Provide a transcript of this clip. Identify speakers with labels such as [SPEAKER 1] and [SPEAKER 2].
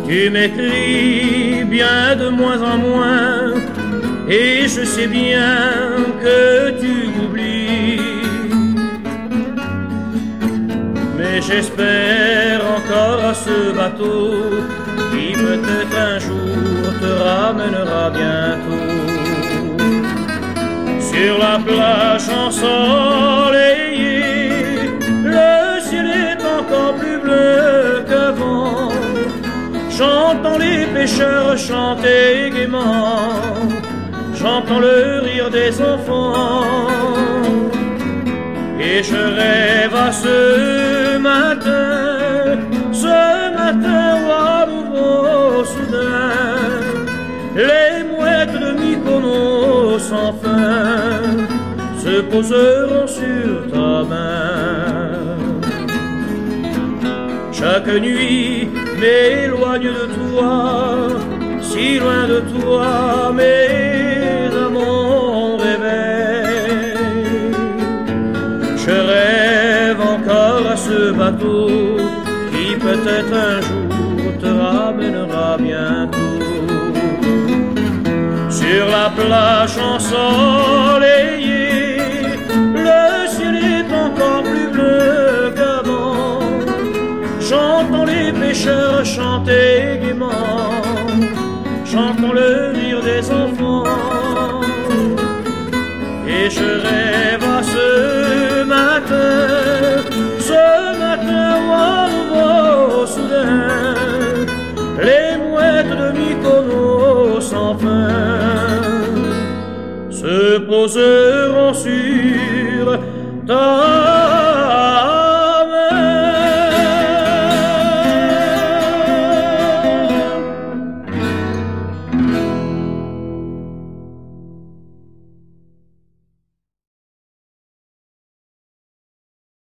[SPEAKER 1] Tu m'écris bien de moins en moins, et je sais bien que tu m'oublies. Mais j'espère encore à ce bateau qui peut-être un jour te ramènera bientôt. Sur la plage ensoleillée, le ciel est encore plus bleu qu'avant. J'entends les pêcheurs chanter gaiement, j'entends le rire des enfants. Et je rêve à ce matin où à nouveau soudain les mouettes de Mykonos sans fin se poseront sur ta main. Chaque nuit m'éloigne de toi, si loin de toi, mais à mon réveil. Je rêve encore à ce bateau qui peut-être un jour te ramènera bientôt. Sur la plage ensoleillée, le ciel est encore plus bleu qu'avant. J'entends les pêcheurs chanter gaiement, j'entends le rire des enfants. Et je rêve à ce matin où à nouveau soudain les mouettes de Mykonos sans fin se poseront sur ta